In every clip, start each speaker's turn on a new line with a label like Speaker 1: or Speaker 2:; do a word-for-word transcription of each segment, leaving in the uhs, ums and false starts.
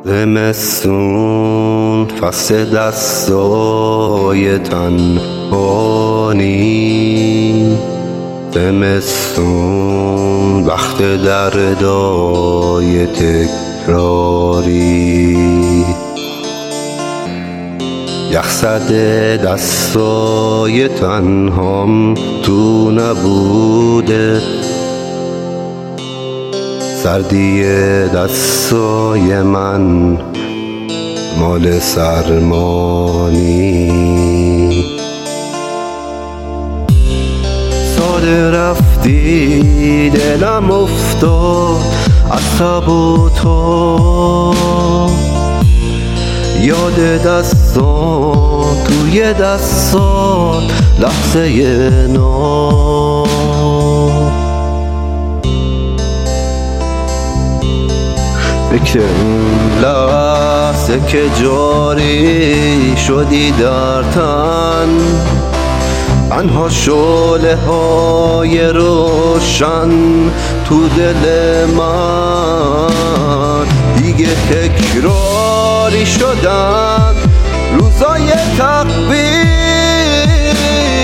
Speaker 1: زمستون فصل دستای تنهایی، زمستون وقت دردای تکراری، یخزده دستای تنهام تو نبوده، سردی دستای من مال سرمانی. ساده رفتی دلم افتاد از تب و تاب، یاد دستان توی دستان لحظه ناب، فکر اون لحظه که جاری شدی در تن، تنها شعله های روشن تو دل من، دیگه تکراری شدن روزای تقویم،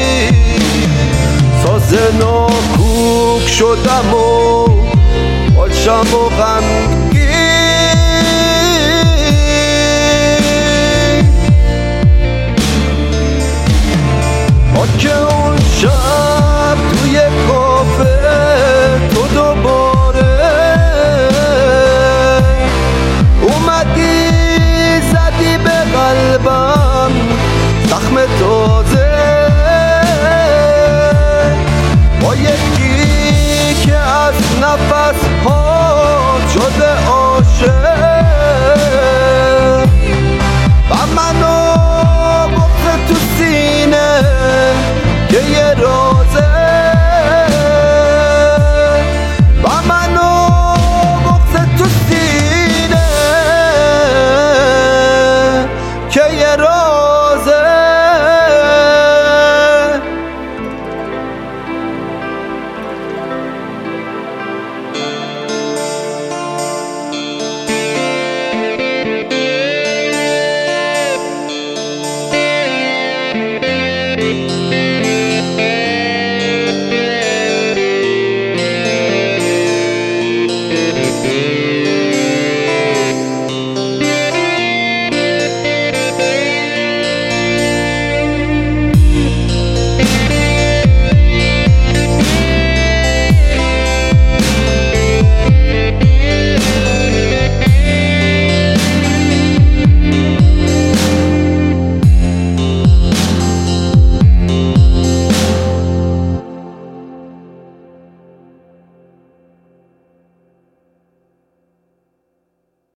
Speaker 1: ساز ناکوک شدم و باشم و غمگین، با که